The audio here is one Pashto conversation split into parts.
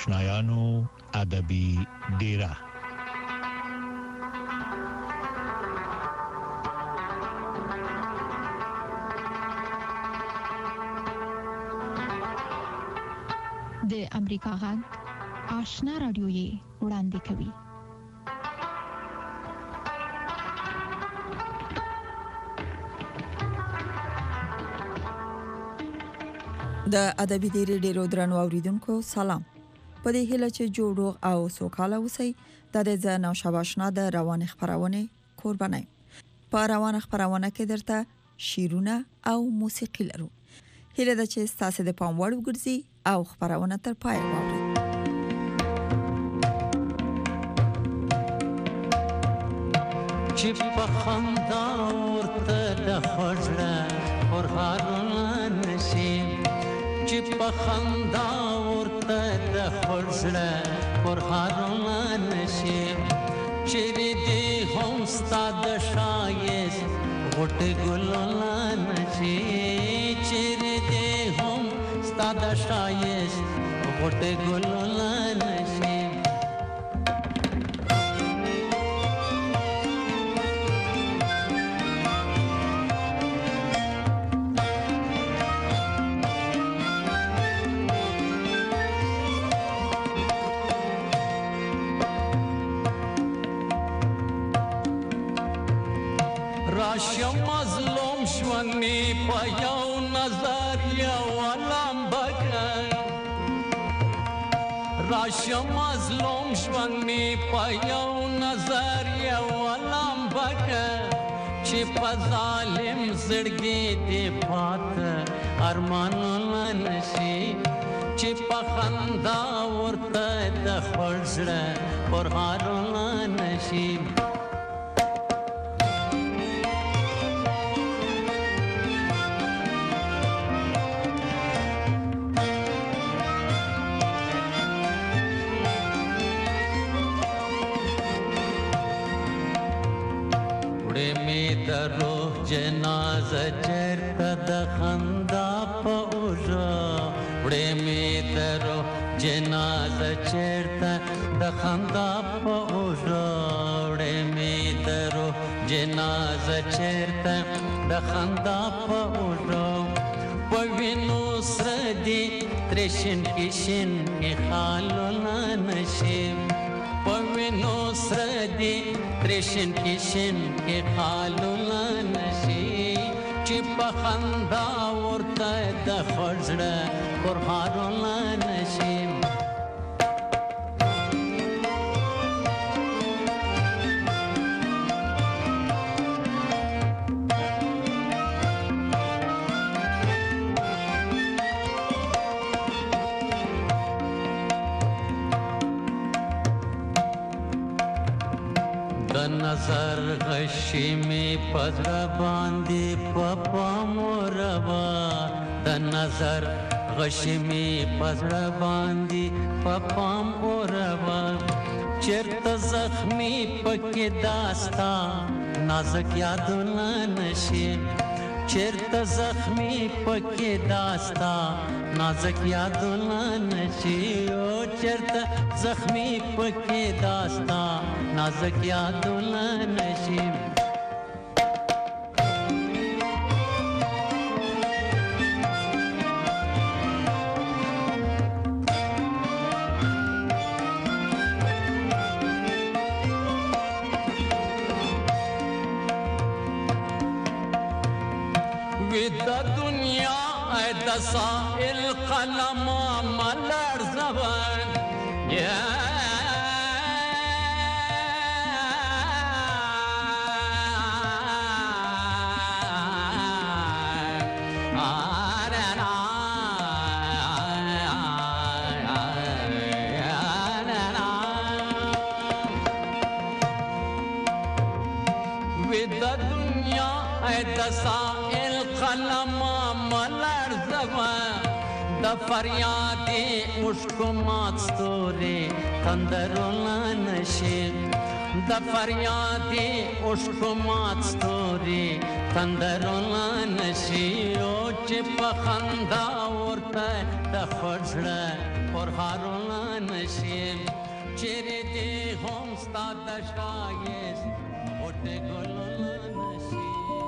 آشنایانو ادبی ډیره. د امریکا غږ آشنا رادیو یې وړاندې کوي. د ادبي ډیرو درنو اوریدونکو سلام. په دې هیله چې جوړو او سوکاله اوسئ. د دې ناشاباشنا د روان خبرونه قرباني. په روان خبرونه کې درته شیرونه او موسیقي لرو. هیله ده چې تاسو د پام وړ وګرځي او خبرونه تر پای واورئ. چې په خندا ورته د خړه پر هارونه نشي، چې په خندا ورته د خړه پر هارونه نشي، چې دې هم ستاد شایس غټ ګلونه نشي، چې دې هم ستاد شایس غټ ګلونه نشي. راشم مظلوم شونی په یو نظر یو علم بکن، راشم مظلوم شونی په یو نظر یو علم بکن، چې په ظالم زړګي دې پات ارمانونه نشي، چې په خندا ورته د خړزړه پر هارونه نشي. جنازه چرته د خندا په اوجا، وړې مې درو جنازه چرته د خندا په اوجا، وړې مې درو جنازه چرته د خندا په اوجا، په وینو سره دې ترشن کشن کې خالونه نشي، په وینو سره دې ترشن کشن کې خالونه نشي، چې په خندا ورته د خړزړه پر هارونه نشي. نظر غشی می پزړه باندې پپا موروا، د نظر غشی می پزړه باندې پپا موروا، چرته زخمی پکې داستا نازک یادونه نشي، چرته زخمی پکې داستا نازک یادونه نشي، او چرته زخمی پکې داستا نازک یادونه نشي. ودا دنیا د سائل قلم ملر زبان یا ودا دنیا د سائل قلم ملر زبان، د فریاد مشکو مات ستوري تندرونه نشي، د فریاد مشکو مات ستوري تندرونه نشي، او چې په خندا ورته د خړزړه پرهارونه نشیم چیرې دې هم ستا د ښایست غوټې ګلونه نشي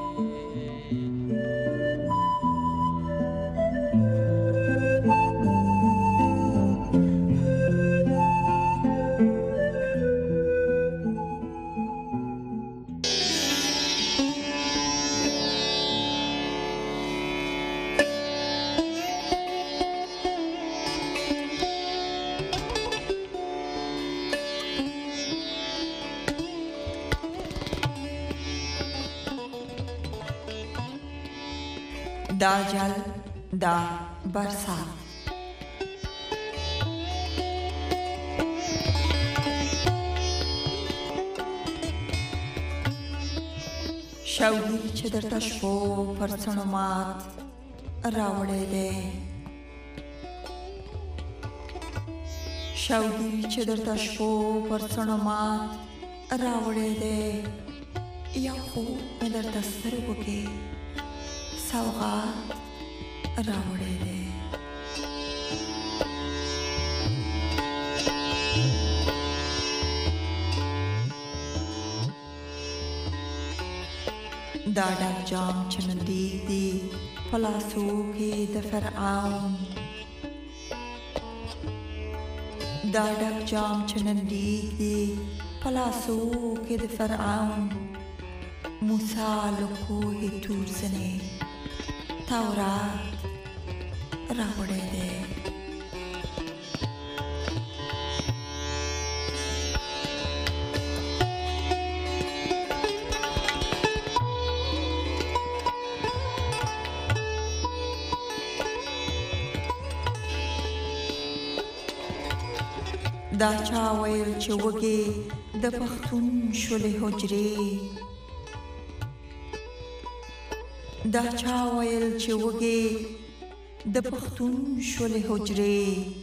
دا جل دا برسات شوقي چې درته شپو پر څڼو مات راوړی دی شوقي چې درته شپو پر څڼو مات راوړی دی یو خوب مې درته سترګو کې سوغات راوړی دی دا ډک جام چې نندیږ دی په لاسو کې د فرعون دا ډک جام چې نندیږ دی په لاسو کې د فرعون موسی له کوهي تور زنې تورات راوړی دی دا چا ویل چې وږې د پښتون شولې حجرې دا چا ویل چې وږې د پښتون شولې حجرې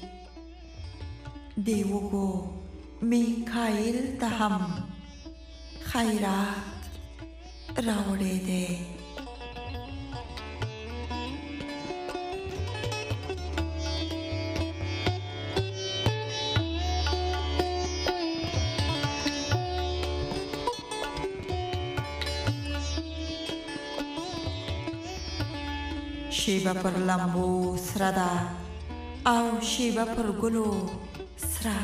دی وږو میکائیل ته هم خیرات راوړی دی شیبه پر لمبو سره ده او شیبه پر ګلو سره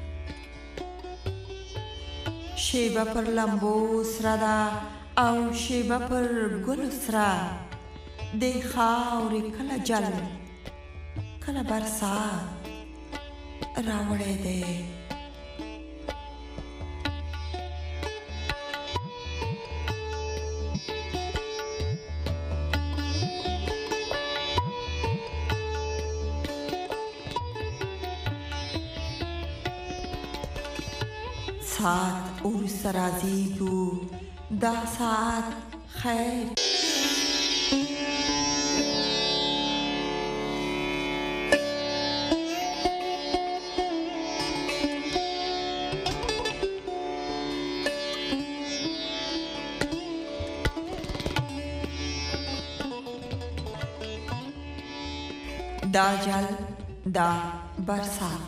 شیبه پر لمبو سره ده او شیبه پر ګلو سره د خاورې کله جل کله برسات راوړی دی ساعت وروسته راځيږو دا ساعت خیر دا جل دا برسات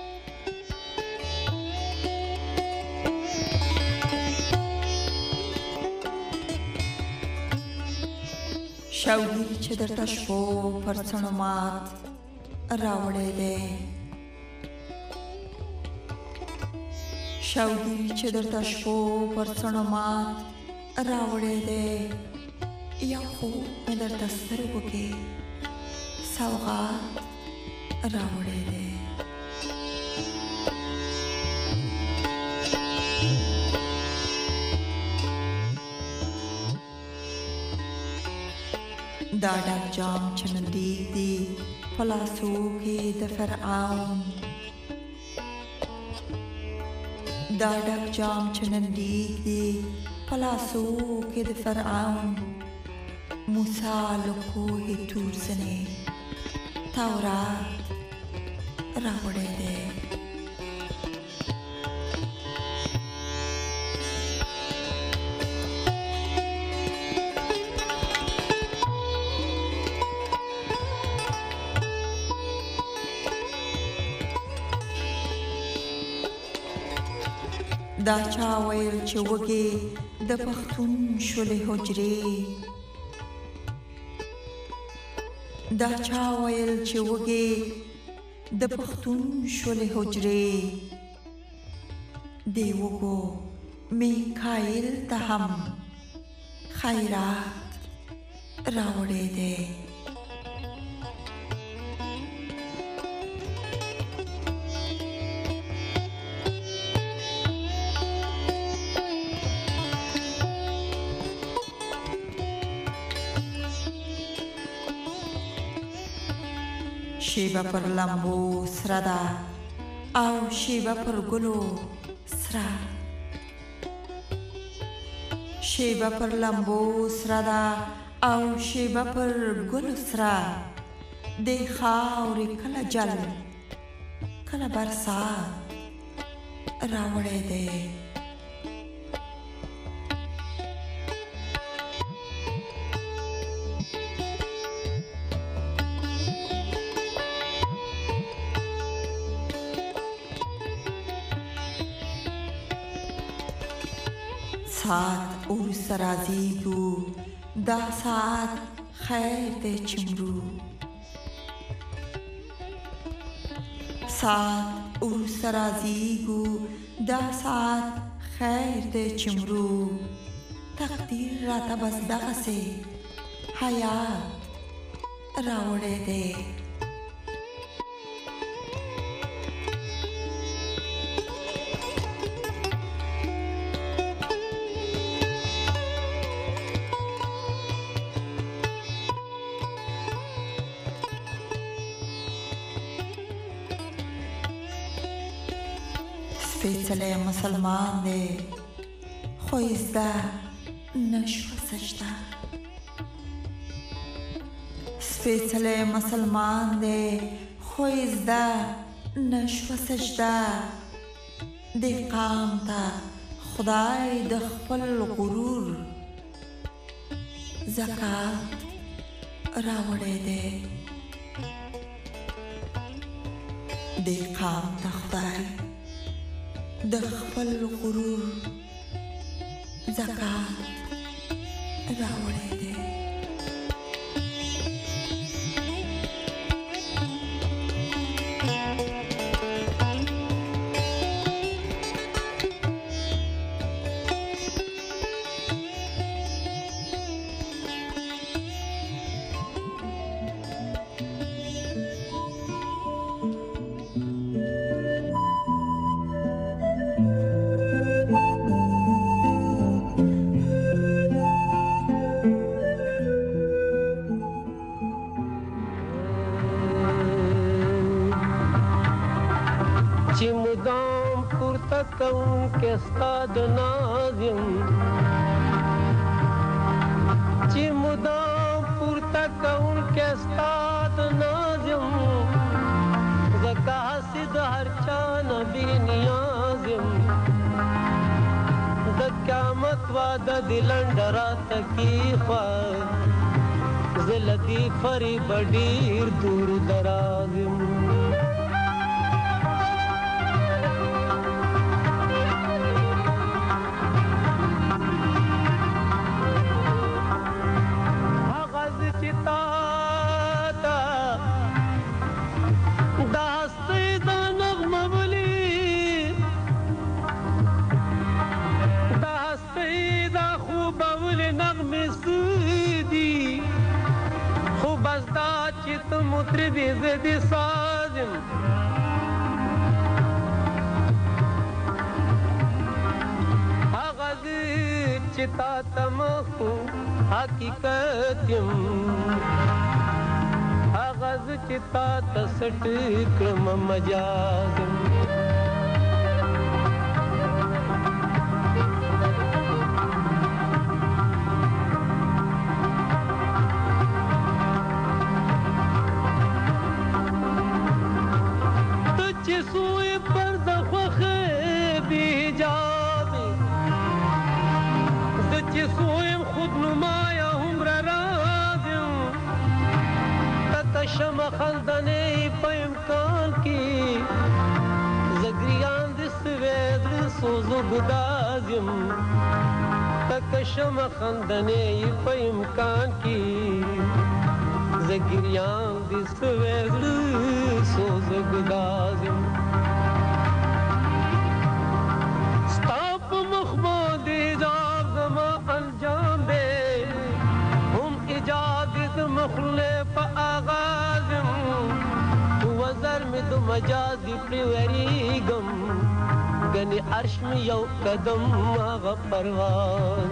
شوقي چې درته شپو پر څڼو مات راوړی دی شوقي چې درته شپو پر څڼو مات راوړی دی یو خوب مې درته سترګو کې سوغات راوړی دی دا ډک جام چې نندیږ دی په لاسو کې د فرعون دا ډک جام چې نندیږ دی په لاسو کې د فرعون موسی له کوهي تور زنې تورات راوړی دی دا چا ویل چې وږي د پښتون شولې حجرې دا چا ویل چې وږي د پښتون شولې حجرې دی وګو میکائیل ته هم خیرات راوړې دی شیبه پر لمبو سره ده او شیبه پر ګلو سره شیبه پر لمبو سره ده او شیبه پر ګلو سره د خاورې کله جل کله برسات راوړی دی ساعت ورسته راځيږو دا ساعت خیر دی چمرو ساعت ورسته راځيږو دا ساعت خیر دی چمرو تقدیر راته بس دغسې حیات راوړی دی سپېڅلی مسلمان دی خو یې زده نشوه سجده سپېڅلی مسلمان دی خو یې زده نشوه سجده دې قام ته خدای د خپل غرور زکات راوړی دی دې قام ته خدای د خپل غرور زکات راوړی دی استاد نازم چې مدام پورته کوونکی استاد نازم ځکه هسې د هر چا نه بې نیازم د قیامت واده د لنډه راته کېښوه زه له دې فریبه ډېر دور دراز یم مطربي زدي صازم هغه چې تا ته مخو حقیقت یم هغه چې تا ته سټ کړم مجاز خلدنې په امکان کې زګریان د سوید سوز و گدازم تکشم خندنې په امکان کې زګریان دې سوې سوز و گدازم ستاپ مخمود ایجاب زما انجام دې هم ایجاد د مخلف آغازم وزر می دو مجازی پریوریگم گنی عرش می یو قدم آغا پرواز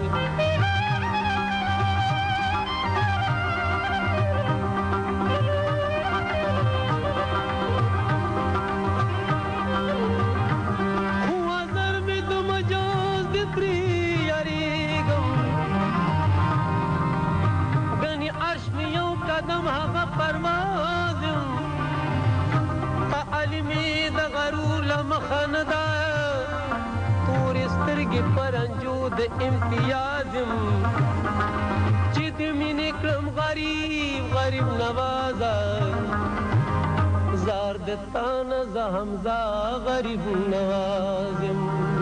وزر می دو مجازی پریوریگم گنی عرش می یو قدم آغا پروازم علمی د غرور لمخندا تور سترګې پرنجو د امتیازم چې د مینې کړم غریب غریب نوازا زار د تانه زه همزه غریب نوازم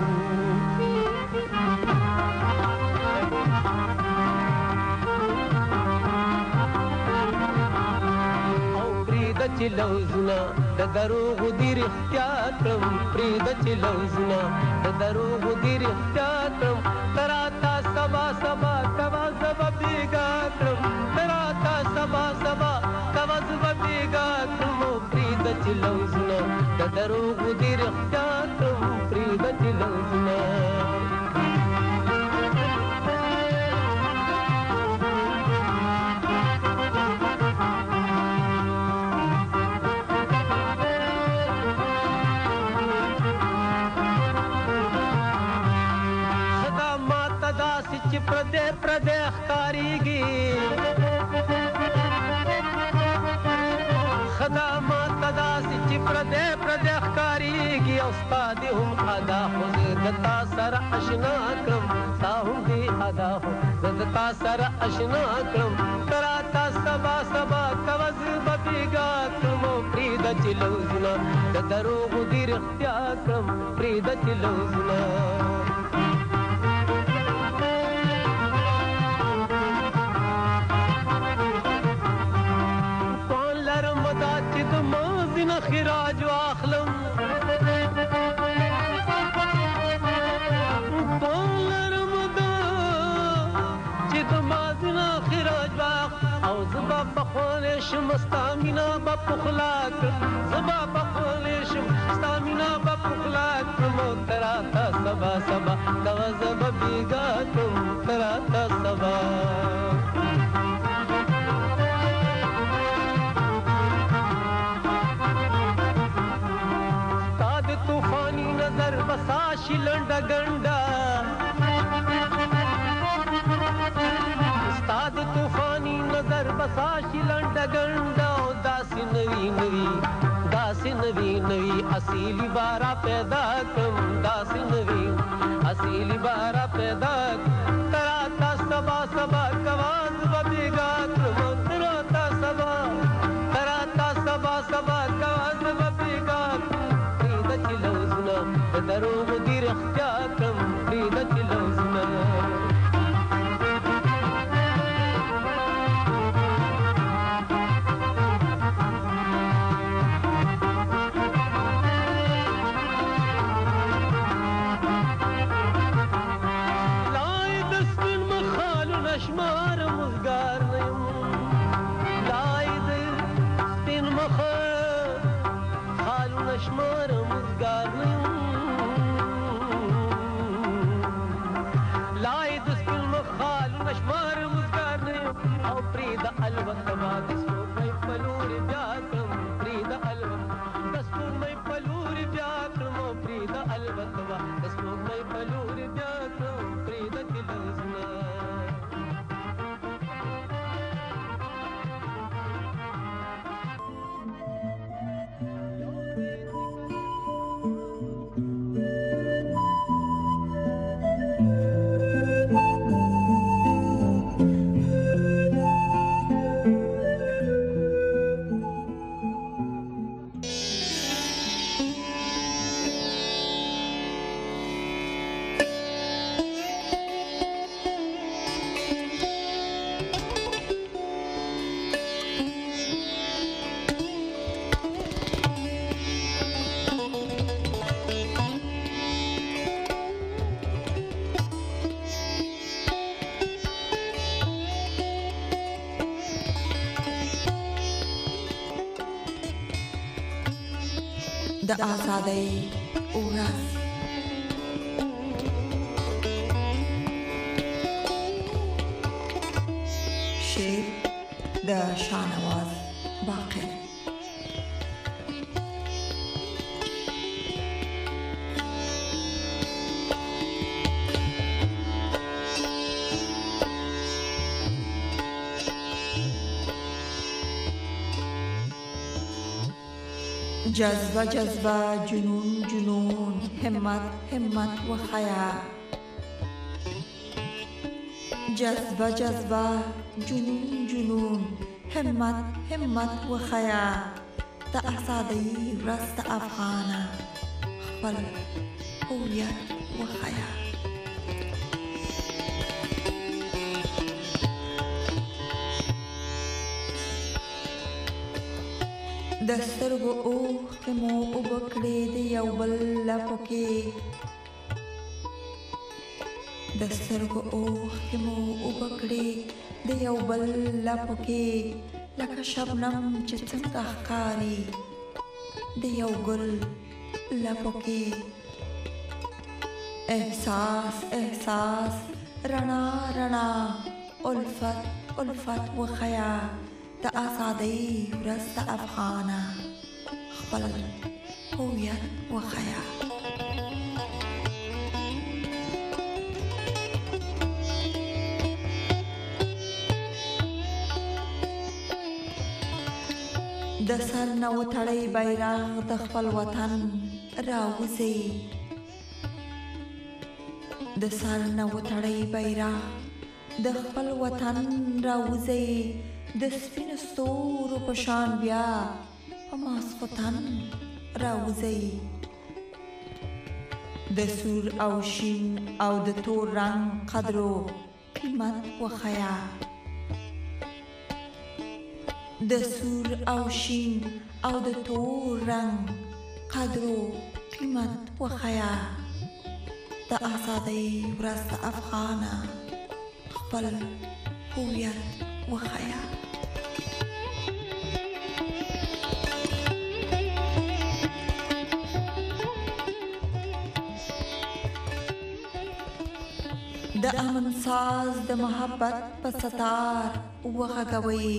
چې لوزنا د دروغ دیر اختیار کړم پرېږده چې لوزنا د دروغ دیر اختیار کړم تراته سبا سبا کوه زه به بېګا کړم تراته سبا سبا کوه زه به بېګا کړم پرېږده چې لوزنا د دروغ دیر اختیار کړم پرېږده چې لوزنا پردې ښکارېږي خدامات ته داسې چې پردې ښکارېږي او ستا دې هم ادا خو زه د تا سره اشنا کړم ستا هم دې ادا خو زه د تا سره اشنا کړم ته راته سبا سبا کوه زه به بېګا کړم او پرېږده چې لوزونه د دروغو ډېر اختیار کړم پرېږده چې لوزونه خراج واخلم پالرم دا چې د مازینا خراج واخ او زبا بخوانې شم ستا مینا به پخلا کړم زبا بخوانې شم ستا مینا به پخلا کړم ته راته سبا سبا کوه زه به بېګا کړم ته راته سبا بساشی لنڈا گنڈا استاد طوفانی نظر بساشی لنڈا گنڈا داسی نوی نوی داسی نوی نوی اصیلی بارا پیدا کم داسی نوی اصیلی بارا پیدا تراتا سبا سبا کواز ببیگا کم تراتا سبا سبا کواز ببیگا پریده چی لوزنا دروغ دیر اختیار کم پریده چی لوزنا د آزادۍ ورځ. شعر د شاهنواز باقر. جذبه جذبه، جنون جنون، همت همت و خیا. جذبه جذبه، جنون جنون، همت همت و خیا. د آزادۍ ورځ د افغانه خپل هویت و خیا. د سترګو اوښکې مو اوبه کړې د یو بل لپو کې. د سترګو اوښکې مو اوبه کړې د یو بل لپو کې. لکه شبنم چې څنګه ښکاري د یو ګل لپو کې. احساس احساس، رڼا رڼا، الفت الفت و خیا. د آزادۍ ورځ د افغانه خپل هویت و خیا. د سر نه وتړی بیرغ د خپل وطن راوځي. د سر نه وتړی بیرغ د خپل وطن راوځي. د سپینو ستورو په شان بیا په ماسخوتن راوځي. د سور او شین او د تور رنگ قدر و قیمت و خیا. د سور او شین او د تور رنگ قدر و قیمت و خیا. د آزادۍ ورځ د افغانه خپل هویت و خیا. د امن ساز د محبت په ستار وغږوي.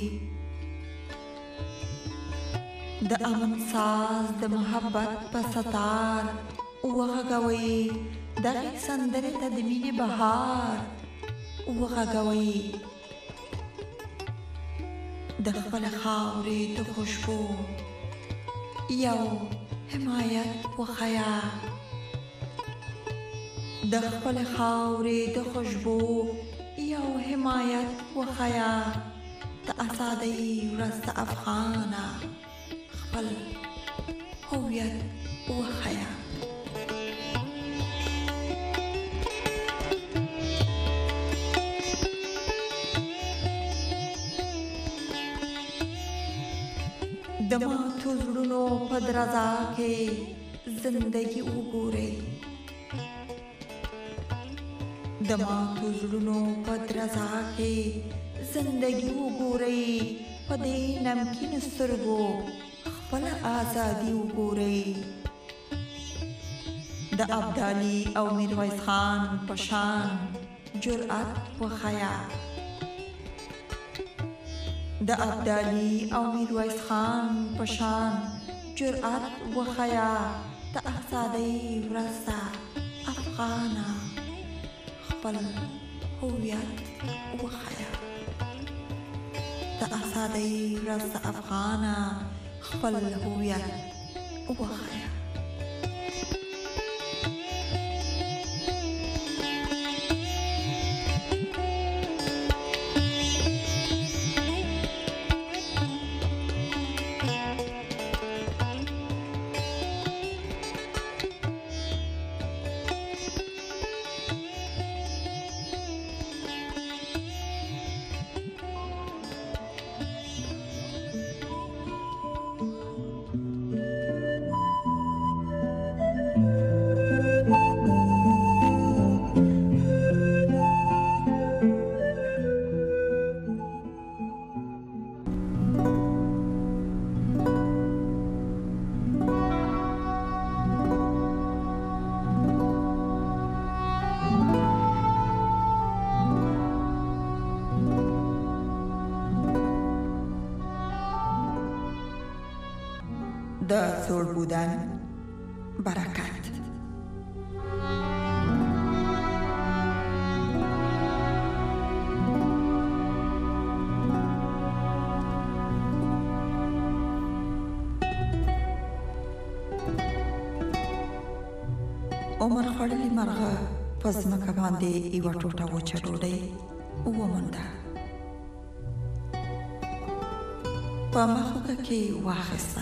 د امن ساز د محبت په ستار وغږوي. دغه سندرې ته د مینې بهار وغږوي. د خپل خاورې د خوشبو یو حمایت و خیا. د خپل خاورې د خوشبو یو حمایت و خیا. د آزادۍ ورځ د افغانه خپل هویت و خیا. د ماتو زړونو په درزا کې زندگی وګورئ. د ماتو زړونو په درزا کې زندگی وګورئ. په دې نمکین سترګو خپل آزادي وګورئ. د ابدالي او میرویس خان په شان جرأت و خیا. د ابدالي او میرویس خان په شان جرأت و خیا. د آزادۍ ورځ د افغانه خپل هویت و خیا. د آزادۍ ورځ د افغانه خپل هویت و خیا. د زوړ بودن برکت. عمر خړلې مرغه په ځمکه باندې یوه ټوټه وچه ډوډۍ ومونده. په مخوکه کې واخیسته،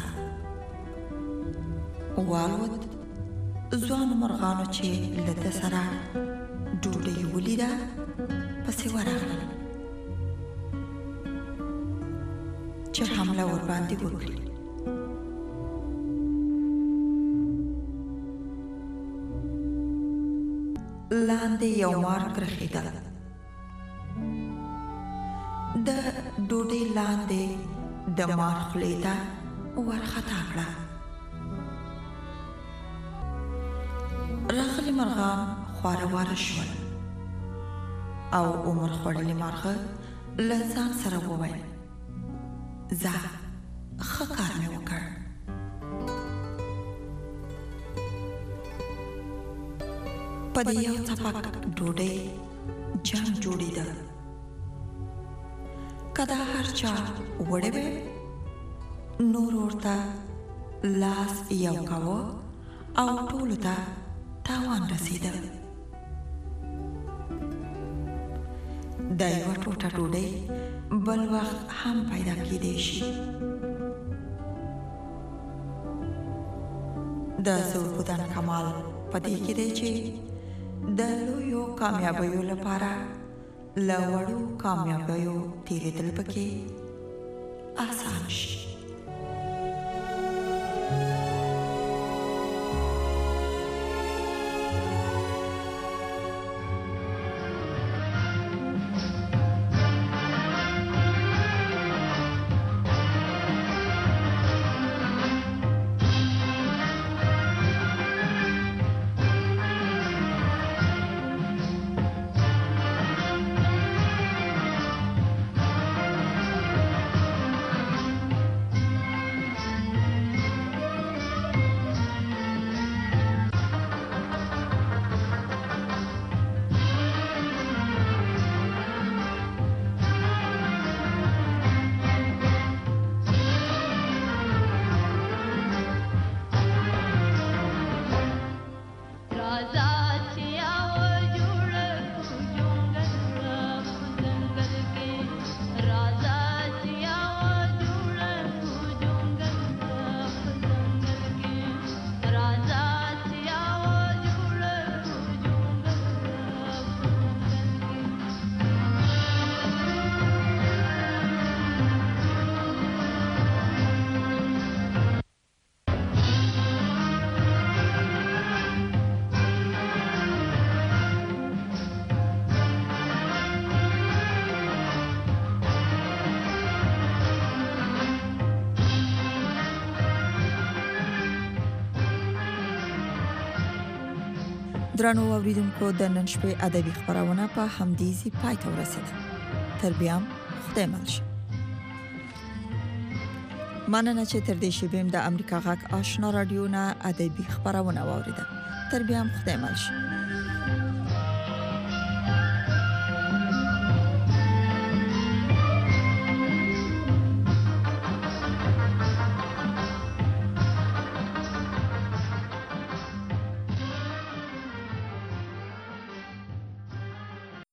والوت. ځوانو مرغانو چې له ده سره ډوډۍ ولیده پسې ورغلل چې حمله ورباندې وکړي. لاندې یو مار کرخېدل. د ډوډۍ لاندې د مار خولې ته ورخطا کړه. راغلي مرغان خواره واره شول او عمر خوړلي مرغه له ځان سره وویل: ځه، ښه کار مې وکړ. په دې یو څپک ډوډۍ جنګ جوړېده. که دا هر چا وړې وې، نور ورته لاس یو کاوه او ټولو ته تاوان رسېده. دا یوه ټوټه ډوډۍ بل وخت هم پیدا کېدی شي. د زوړ بودن کمال په دې کې دی چې د لویو کامیابیو لپاره له وړو کامیابیو تېرېدل پکې آسان شي. درنو اوریدونکو، د نن شپې ادبي خبرونه په همدې ځای پای ته ورسېده. تر بیا خدای مل شه. مننه چې تر دې شیبې د امریکا غږ آشنا رادیو نه ادبي خبرونه واوریده. تر بیا خدای مل شه.